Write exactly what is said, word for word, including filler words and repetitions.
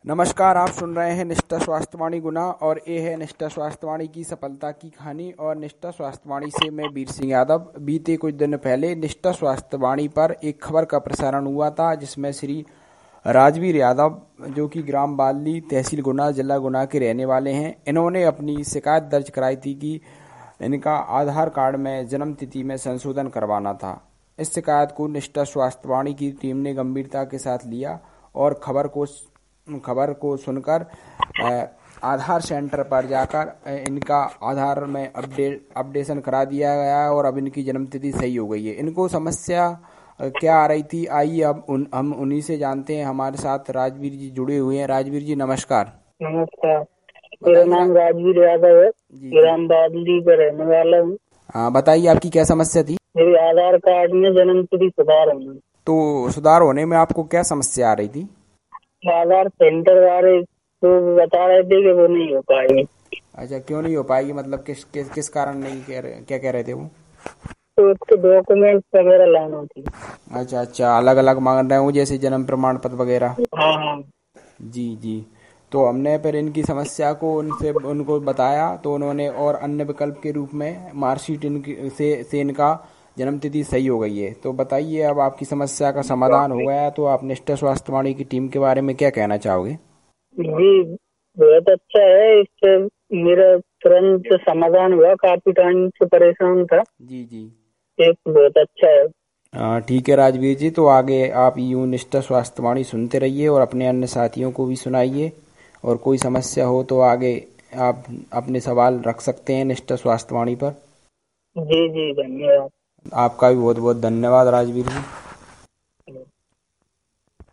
नमस्कार, आप सुन रहे हैं निष्ठा स्वास्थ्यवाणी गुना और ये है निष्ठा स्वास्थ्यवाणी की सफलता की कहानी। और निष्ठा स्वास्थ्यवाणी से मैं वीर सिंह यादव। बीते कुछ दिन पहले निष्ठा स्वास्थ्यवाणी पर एक खबर का प्रसारण हुआ था, जिसमें श्री राजवीर यादव, जो कि ग्राम बाली, तहसील गुना, जिला गुना के रहने वाले हैं, इन्होंने अपनी शिकायत दर्ज कराई थी कि इनका आधार कार्ड में जन्म तिथि में संशोधन करवाना था। इस शिकायत को निष्ठा स्वास्थ्यवाणी की टीम ने गंभीरता के साथ लिया और खबर को खबर को सुनकर आधार सेंटर पर जाकर इनका आधार में अपडेट अपडेशन करा दिया गया है और अब इनकी जन्मतिथि सही हो गई है। इनको समस्या क्या आ रही थी, आइए अब उन, हम उन्हीं से जानते हैं। हमारे साथ राजवीर जी जुड़े हुए हैं। राजवीर जी नमस्कार। नमस्कार, मेरा नाम राजवीर यादव है, ग्राम बादली का रहने वाला हूँ। हाँ, बताइए आपकी क्या समस्या थी। मेरे आधार कार्ड में जन्मतिथि सुधार होना। तो सुधार होने में आपको क्या समस्या आ रही थी? आधार सेंटर वाले तो बता रहे थे कि वो नहीं हो पाएगी। अच्छा, क्यों नहीं हो पाएगी? मतलब किस किस किस कारण नहीं कह रहे, क्या कह रहे थे वो? तो उसके डॉक्यूमेंट्स वगैरह लाना थी। अच्छा अच्छा, अलग अलग मांग रहे हूँ, जैसे जन्म प्रमाण पत्र वगैरह। हाँ हाँ जी जी। तो हमने फिर इनकी समस्या को उनसे उनको बताया, तो उन्होंने और अन्य विकल्प के रूप में मार्कशीट इनकी से से इनका जन्मतिथि सही हो गई है। तो बताइए, अब आपकी समस्या का समाधान हो गया, तो आप निष्ठा स्वास्थ्यवाणी की टीम के बारे में क्या कहना चाहोगे? जी, बहुत अच्छा है। इससे मेरा तुरंत समाधान हुआ, काफी टाइम से परेशान था। जी जी, एक बहुत अच्छा है। हाँ ठीक है राजवीर जी। तो आगे आप यूँ निष्ठा स्वास्थ्यवाणी सुनते रहिए और अपने अन्य साथियों को भी सुनाइए, और कोई समस्या हो तो आगे आप अपने सवाल रख सकते हैं निष्ठा स्वास्थ्यवाणी पर। जी जी, धन्यवाद। आपका भी बहुत बहुत धन्यवाद राजवीर जी।